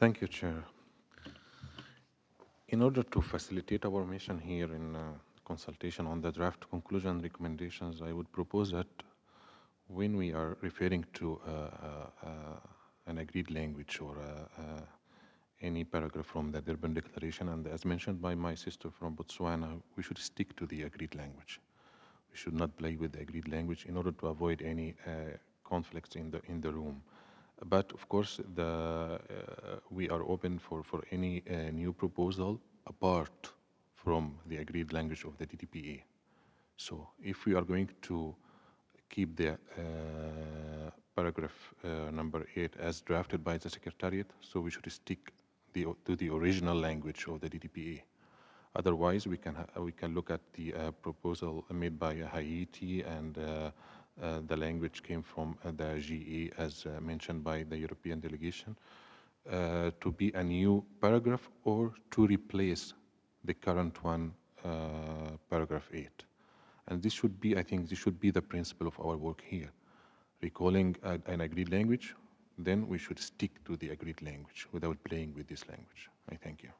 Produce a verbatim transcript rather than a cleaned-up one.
Thank you, Chair. In order to facilitate our mission here in uh, consultation on the draft conclusion recommendations, I would propose that when we are referring to uh, uh, uh, an agreed language or uh, uh, any paragraph from the Durban Declaration, and as mentioned by my sister from Botswana, we should stick to the agreed language. We should not play with the agreed language in order to avoid any uh, conflicts in the in the room. But of course, the, uh, we are open for, for any uh, new proposal apart from the agreed language of the D D P A. So if we are going to keep the uh, paragraph uh, number eight as drafted by the Secretariat, so we should stick the, to the original language of the D D P A. Otherwise, we can we can look at the uh, proposal made by uh, Haiti, and uh, uh, the language came from uh, the G A, as uh, mentioned by the European delegation, uh, to be a new paragraph or to replace the current one, uh, paragraph eight. And this should be, I think, this should be the principle of our work here. Recalling a, an agreed language, then we should stick to the agreed language without playing with this language. I thank you.